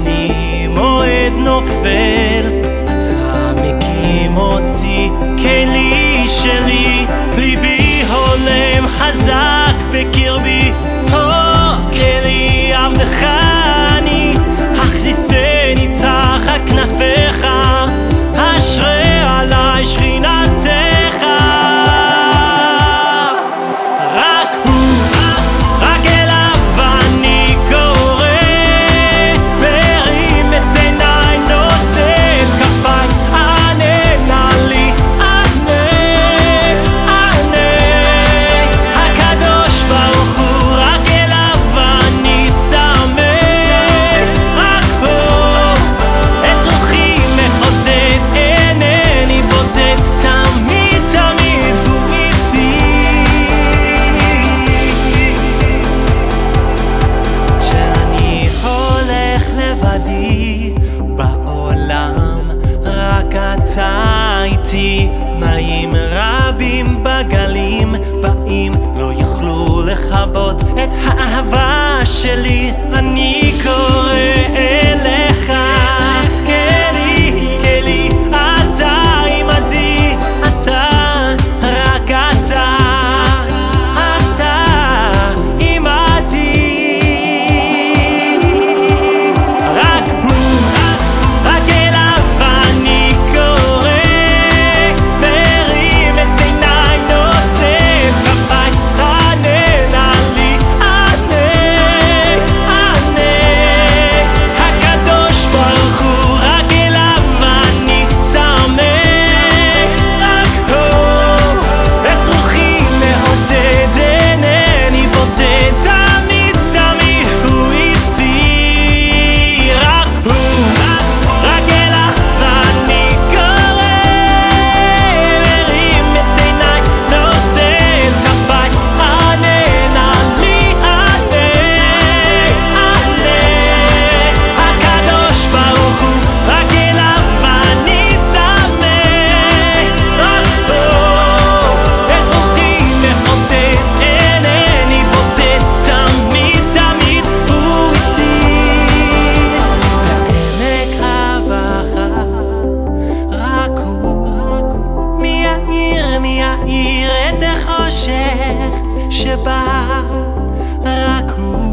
כשאני מועד נופל אתה מקים אותי, כלי שלי, ליבי הולם חזק בקרבי. כלי עבדך אני, הכניסני תחת כנפיך, אשרה עלי שכינתך. רק הוא, רק אליו אני קורא, מרים את עיניי, נושא את כפיי, ענה נא לי, ענה. הקדוש ברוך הוא, רק אליו אני צמא, רק הוא את רוחי מעודד, אינני בודד, תמיד תמיד הוא איתי. כשאני הולך לבדי בעולם, רק אתה איתי. מים רבים בגלים באים, לא יוכלו לכבות את האהבה שלי. אני קורא אליך, כלי, כלי, אתה עימדי, אתה, רק אתה עימדי. רק הוא, רק אליו אני קורא, מרים את עיניי, נושא את כפיי, ענה נא לי, ענה. הקדוש ברוך הוא, רק אליו אני צמא, רק הוא את רוחי מעודד, אינני בודד, תמיד תמיד הוא איתי. רק הוא, רק אליו אני קורא, מרים את עיניי, נושא את כפיי, ענה נא לי, ענה. הקדוש ברוך הוא, רק אליו אני צמא, רק הוא את רוחי מעודד, אינני בודד, תמיד תמיד הוא איתי. לעמק הבחר, רק הוא, מי יאיר את החושך שבא, רק הוא.